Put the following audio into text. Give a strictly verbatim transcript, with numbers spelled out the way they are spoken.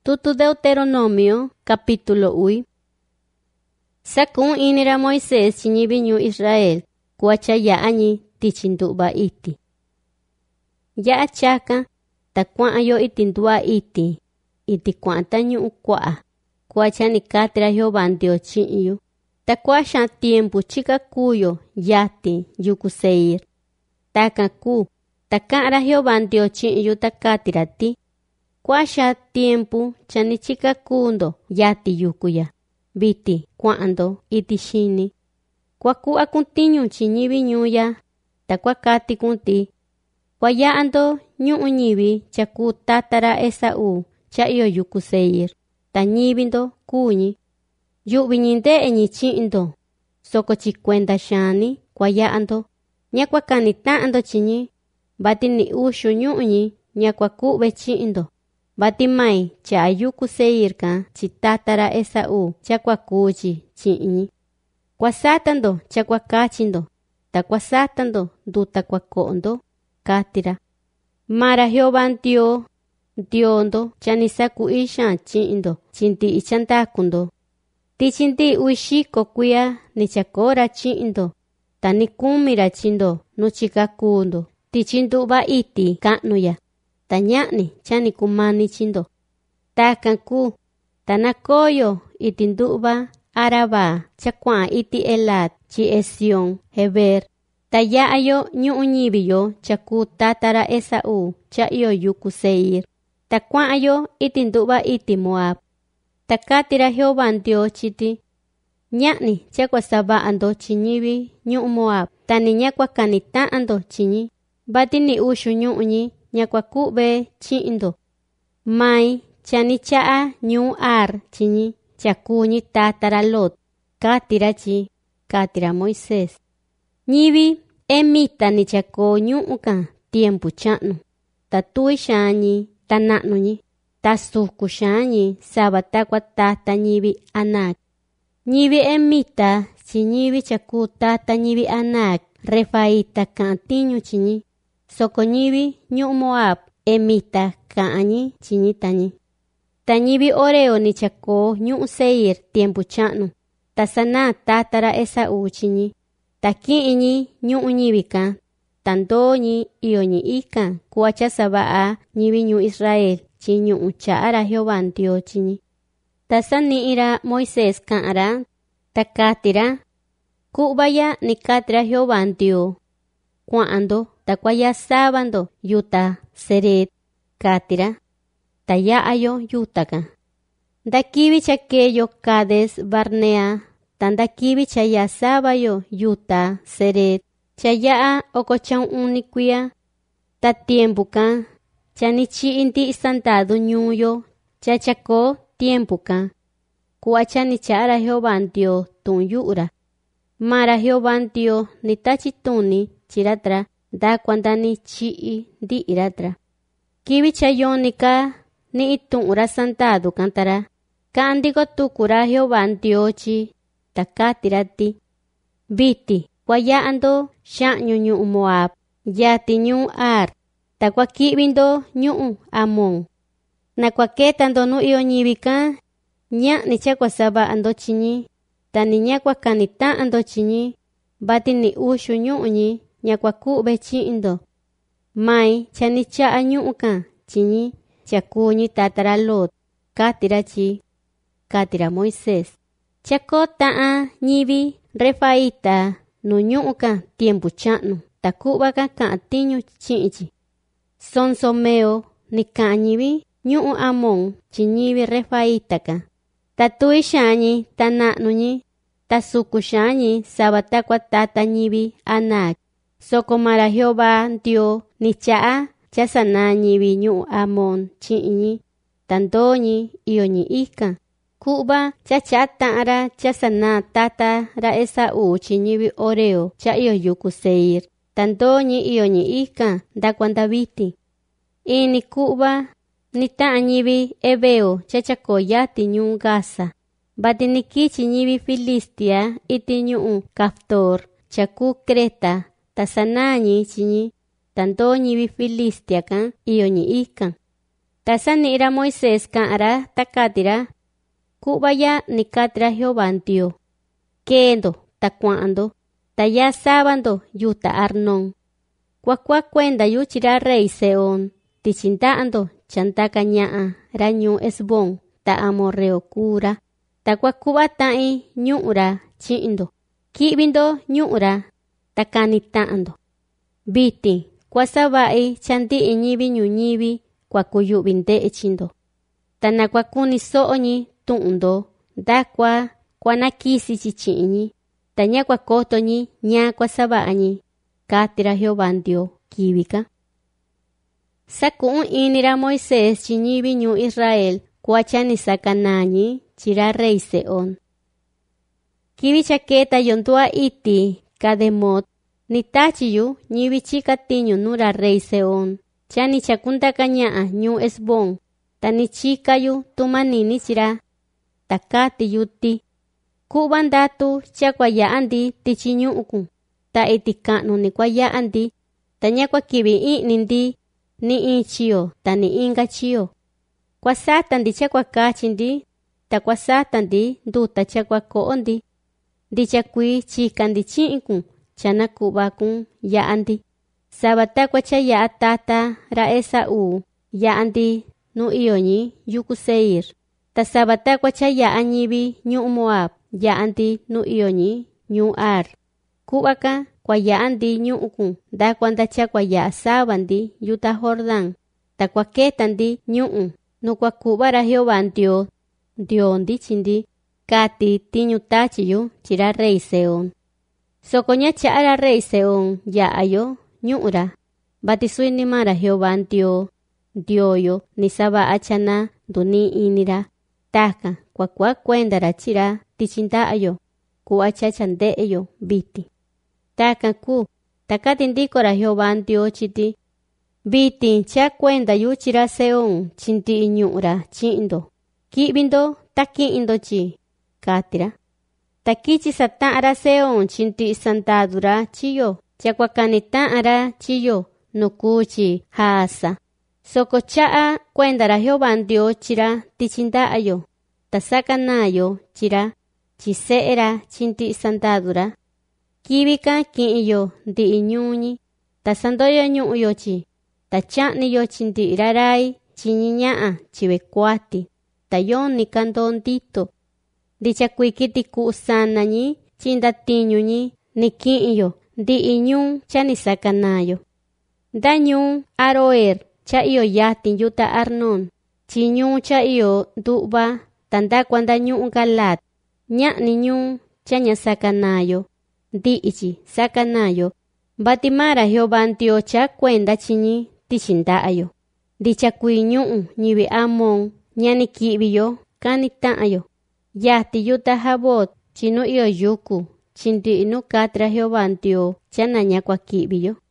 Tutu Deuteronomio, capítulo uno. Sakun inira Moisés chinibiñu Israel, kuacha yaani tichinduba iti. Ya achaka, ta kuaayo itindua iti, iti kuantanyu ukwaa, kuacha ni katra Jehová chiñu, ta kuasha tiempo chika kuyo yati yuku seir. Taka ku, ta kara Jehová chiñu ta katirati. Kuasha tiempo chani chika kundo yati yukuya. Biti kuando iti shini. Kwaku akuntiñu chinibi ñuya. Ta kwakati kunti. Kwayaando ñuu ñibi chaku tatara Esau cha iyo yuku seir. Ta ñibindo kuñi. Yubi ñinde eñi chindo. Soko chikwenda shani kwayaando. Nya kwakanitaando chini. Bati ni ushu ñuu ñi nya kwakube chindo. Bati mai cha yuku seir ka chitatara Esau cha kwakuchi chiñi. Kwasatando cha kwakachindo. Ta kwasatando duta kwakondo katira. Mara Jehová dio diondo chanisaku isha chindo chinti ichantakundo. Ti chinti uishiko kuya ni chakora chindo. Ta ni kumira chindo no chikakundo. Ti chinduba iti kanuya. Ta ña'ni chani kumani chindo. Ta kanku, ta nakoyo iti ndu'ba Araba chakwa iti Elat chi Esión Heber. Ta ya'ayo ñu'u ñibiyo chaku tatara Esau cha iyo yuku seir. Ta kwa'ayo iti ndu'ba iti Moab. Ta katira Jehová Dios chiti. Ña'ni chakwa saba'ando chiñibi ñu'u Moab. Ta ni ñakwa kanita'ando chiñi. Bati ni ushu ñu'u ñi. Nyakwa kube chindo. Mai chani chaa ñu ar chini chakuñi tatara Lot. Katira chi, katira Moisés. Ñibi emita ni chako ñuuka tiempo chanu. Ta tui shani ta nanu ñi. Ta suku shani sabata kwa tata ñibi anak. Ñibi emita chi ñibi chaku tata ñibi anak. Refaita kantiñu chini. Soko ñibi ñu Moab emita kaañi chiñitañi. Ta ñibi oreo ni chako ñu seir tiempo chanu. Ta sana tatara Esau chiñi. Ta kiiñi ñu ñibi ka. Tandoñi ioñi ika kuacha sabaa ñibi ñu Israel chi ñu chaara Jehová Dios chiñi. Ta saniira Moisés kaara. Ta katira. Kubaya ni katira Jehová Dios. Cuando ta kwaya sabando yuta seret katira. Ta yaayo yutaka. Da kibi chakeyo Kades Barnea. Tanda kibi chaya sabayo yuta seret. Chaya okochan unikuya. Ta tiempo ka. Chanichi inti santado ñuyo. Chachako tiempo ka. Kuachani chara Jehová Dios tun yura. Mara Jehová Dios ni tachituni chiratra. Da kwandani chi'i di iratra. Kibi chayonika ni itunura santado kantara. Kandigo tukura Jehová Diochi. Takatirati. Biti. Kwayaando sha'ñu ñu Moab. Yati ñu Ar. Takwa kibindo ñu Amon. Nakwaketando nu iyo ñibika. Nya ni chakwa saba ando chiñi. Tani nyakwa kanita ando chiñi. Bati ni ushu ñu ñi. Nyakwa kube chindo. Mai chani chaa ñuuka chiñi chakuñi tatara Lot. Katira chi. Katira Moisés. Chako taa ñibi refaita no ñuuka tiempo chanu. Takubaka kaatiñu chiñi. Sonsomeo ni kañibi ñuu Amon chiñibi refaita ka. Tatui shani tananuñi. Tasuku shani sabatakwa tata ñibi anak. Soko mara Jehová Dios ni chaa chasana ñibi ñu Amon chiñi. Tandoñi ioñi ika. Kuba chachata ara chasana tata ra Esau chiñibi oreo cha iyo yuku seir. Tandoñi ioñi ika da kwanda biti. Ini kuba ni taa ñibi ebeo chachako yati ñu Gaza. Bati ni kichi ñibi Filistia iti ñu Kaftor chaku Creta. Tasanañi chiñi. Tanto ñibi Filistia kan iyo ñi ikan. Tasanira Moisés ka'ara takatira. Kubaya nikatira Jehová Dios. Kendo takuando. Taya sábando yuta Arnón. Kwakwa kwenda yuchira rey Seón. Tichintaando chantaka ña'a rañu Esbón. Ta amorreo kura. Ta kwakuba ta'i ñu'ra chindo. Kibindo ñu'ra. Ta kanitaando. Biti kwasaba'i chandi'i ñibi ñuñibi kwakuyu'binde'e chindo. Ta nakwakuni so'oñi tu'undo. Da kwa kwanakisi chichi'ñi. Ta ña kwakotoñi ña kwasaba'ñi. Katira Jehová Dios kibika. Saku'un inira Moisés chiñibi ñu Israel kuachani sakanañi chira rey Seón. Kibi chaketa yondua iti kademot ni tachiyu ñibi chika tiñu nura rey Seón. Chani chakundaka ña'a ñu Esbón. Tani chikayu tumanini chira. Takati yuti. Kubandatu chakwaya'andi tichiñu'ukun. Ta iti ka'nu ni kwaya'andi. Ta ña kwakibi i'nindi. Ni inchiyo ta ni inga chiyo. Kwasatandi chakwakachindi. Ta kwasatandi nduta chakwako'ondi. Di chakwi chikandi chi'ikun. Chana kubakun ya'andi. Sabata kwachaya'a tata ra Esaú. Ya'andi nu iyoñi yuku Seir. Ta sabata kwachaya'a ñibi ñu Moab. Ya'andi nu iyoñi ñu Ar. Kubaka kwaya'andi ñu'ukun. Da kwanda chakwaya'a sabandi yuta Jordán. Ta kwaketandi ñu'un. Nu kwakubara Jehová Dios. Diondi chindi. Kati tiñu tachiyu chira rey Seón. Sokoña cha'ara rey Seón ya'ayo ñu'ra. Batisuini mara Jehová Dios. Dioyo ni saba'a chana duni inira. Taka kwakwa kwendara chira tichinda'ayo. Kuacha chande'eyo biti. Taka ku. Takatindikora Jehová Dios chiti. Biti cha kwenda yu chira Seón chinti ñu'ra chindo. Kibindo taki'indo chi. Katira. Takichi sata'ara Seón chinti santadura chiyo. Chakwakanita'ara chiyo. Nukuchi haasa. Soko cha'a kwendara Jehová Dios chira tichinda'ayo. Tasakanayo chira. Chise'era chinti santadura. Kibika ki'iyo ndi'i ñuñi. Tasandoyo ñu'yo chi. Tacha'niyo chinti rarai chiñiña'a chibekwati. Tayon ni kandondito. Dichakwikiti ku'sanañi chindatiñuñi ni ki'iyo ndi'i ñun chani sakanayo. Da ñun Aroer cha iyo yatin yuta Arnón. Chi ñun cha iyo du'ba tanda kwanda ñun Galat. Ña'ni ñun chaña sakanayo. Ndi'ichi sakanayo. Batimara Jehová Dios cha kwenda chiñi tichinda'ayo. Dichakwi ñu'un ñibi Amón ñani kibiyo kanita'ayo. Yati yuta Jabot chinu iyo yuku. Chindi'inu katra Jehová Dios chana ña kwakibiyo.